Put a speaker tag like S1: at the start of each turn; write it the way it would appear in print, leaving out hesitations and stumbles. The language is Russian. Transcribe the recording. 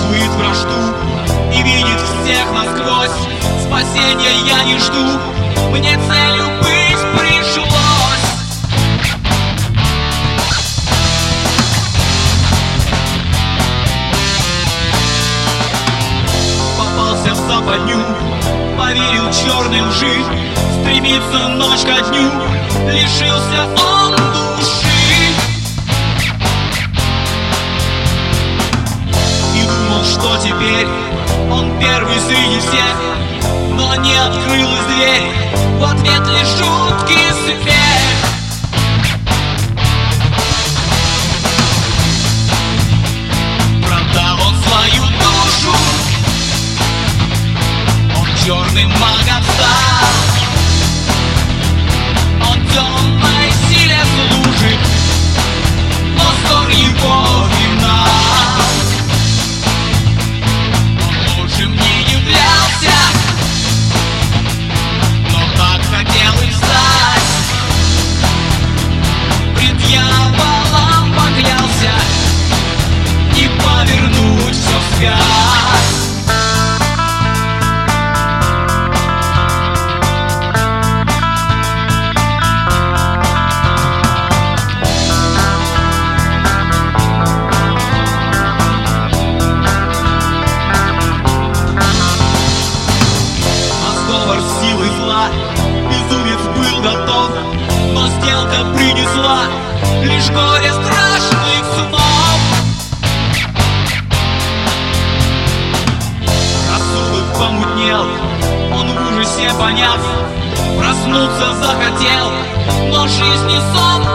S1: чувствует вражду и видит всех насквозь. Спасения я не жду, мне целью быть пришлось. Попался в западню, поверил черной лжи, стремится ночь ко дню, лишился он души. И думал, что теперь он первый среди всех, но не открылась дверь, в ответ лишь жуткий смех. Продал он свою душу, он черным магом стал, он темной силе служит, но ссор его вина. Он лучшим не являлся, но так хотел и стать. Пред дьяволом поклялся и повернуть все вспять. Силой зла безумец был готов, но сделка принесла лишь горе страшных снов. Рассудок помутнел, он в ужасе поняв, проснуться захотел, но жизнь не сон.